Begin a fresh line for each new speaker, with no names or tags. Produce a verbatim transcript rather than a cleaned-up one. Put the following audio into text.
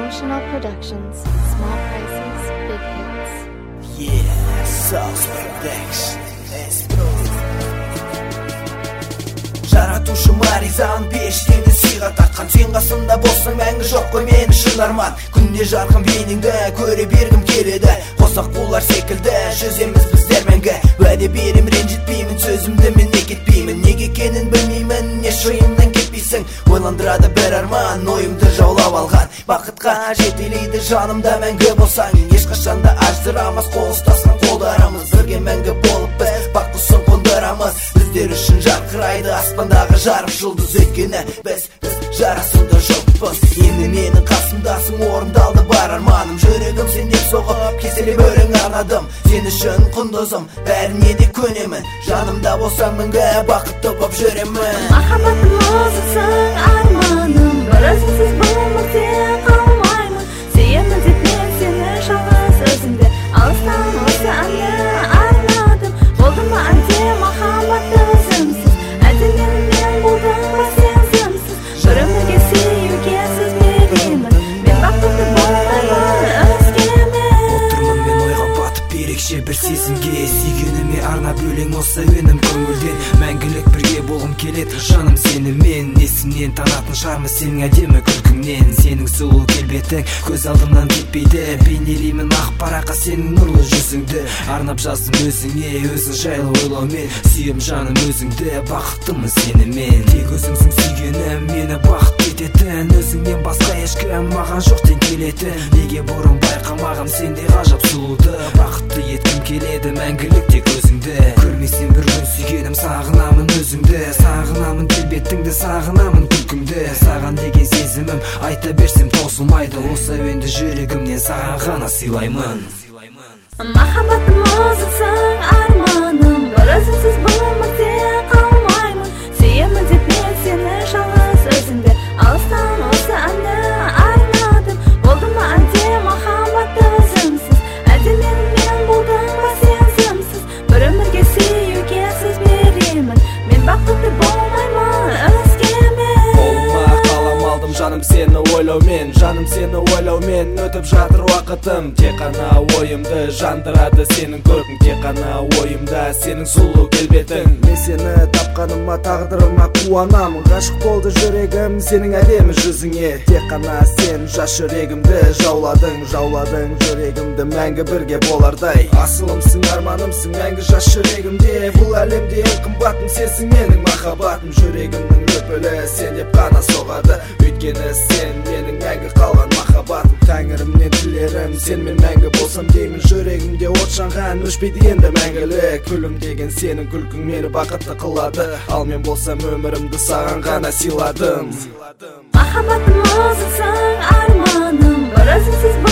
Emotional Productions. Small prices, big hits.
Yeah, Sauce Production. Let's go. Жаратушым аризан пештенде сыйға тартқан. Сен қасымда болсаң мәңгі жоқ қой мені шын арман. Күнде жарқын бейнеңді көре бергім келеді. Қосақ қулар секілді жүземіз біздер мәңгі. Уәде берем ренжітпеймін, сөзімді мен не кетпеймін. Неге екенін білмеймін, не шойымнан кетпейсің. Ойландырады бір арман, ойымды жаулап алған. Бақытқа жетелейді жанымда мәңгі болсаң. Ешқашанда ажырамас, қол ұстасқан қолдарымыз. Бірге мәңгі болып біз бақ құсын қондырамыз. Біздер үшін жарқырайды аспандағы жарық жұлдыз. Өйткені біз, біз жарасымды жұлппыз. Енді менің қасымдасың, орындалды бар арманым. Жүрегім сенден соғып, кеселеп өлең арнадым. Сен үшін құндызым, бәріне де көнемін. Жанымда болсаң мәңгі бақытты боп жүремін.
Махаббатым өзіңсің арманым, бір өзіңсіз бұл өмірде қалмаймын. Сүйемін деп мен сені жалғыз өзіңді, алыстан осы әнді арнадым. Болды ма әлде махаббатты өзімсіз, әлде менімен болдың ба сенсімсіз. Бір өмірге сүюге сөз беремін, мен бақытты болмаймын өзгемен.
Отырмын мен ойға батып ерекше бір сезімге, сүйгеніме арнап өлең осы өнім көңілден. Мәңгілік бірге болғым келеді жаным сенімен. Есімнен танатын шармы сенің әдемі күлкіңнен. Сенің сұлу келбетің көз алдымнан кетпейді. Бейнелеймін ақ параққа сенің нұрлы жүзіңді. Арнап жаздым өзіңе, өзің жайлы ойлаумен. Сүйем жаным өзіңді, бақыттымын сенімен. Тек өзіңсің сүйгенім, мені бақыт ететін. Өзіңнен басқа ешкім маған жоқ тең келетін. Неге бұрын байқамағам сендей ғажап сұлуды. Бақытты еткім келеді мәңгілік тек өзіңді. Көрмесем бір күн сүйгенім, сағынамын өзіңді. Сағынамын келбетіңді, сағынамын күлкіңді. Саған деген сезімім айта берсем таусылмайды. Осы әуенді жүрегімнен саған ғана сыйлаймын.
Махаббатым өзіңсің арманым, бір өзіңсіз бұл өмірде қалмаймын. Сүйемін деп мен сені жалғыз өзіңді, алыстан осы әнді арнадым. Болды ма әлде махаббатты өзімсіз, әлде менімен болдың ба сенсімсіз. Бір өмірге сүюге сөз беремін, мен бақытты болмаймын өзгемен.
Болма қалам алдым жаным сені ойлаумен. Жаным сені ойлаумен өтіп жатыр уақытым. Тек қана ойымды жандырады сенің көркің. Тек қана ойымда сенің сұлу келбетің. Мен сені тапқаныма тағдырыма қуанамын. Ғашық болды жүрегім сенің әдемі жүзіңе. Тек қана сен жас жүрегімді жауладың. Жауладың жүрегімді мәңгі бірге болардай. Асылымсың арманымсың мәңгі жас жүрегімде. Бұл әлемде ең қымбатым сенсің менің махаббатым. Жүрегімнің лүпілі сен деп қана соғады. Өйткені сен менің мәңгі қалған махаббатым. Тәңірімнен тілерім сенмен мәңгі болсам деймін. Жүрегімде от жанған өшпейді енді мәңгілік. Күлімдеген сенің күлкің мені бақытты қылады. Ал мен болсам өмірімді саған ғана сыйладым.
Махаббатым өзіңсің арманым, бір өзіңсіз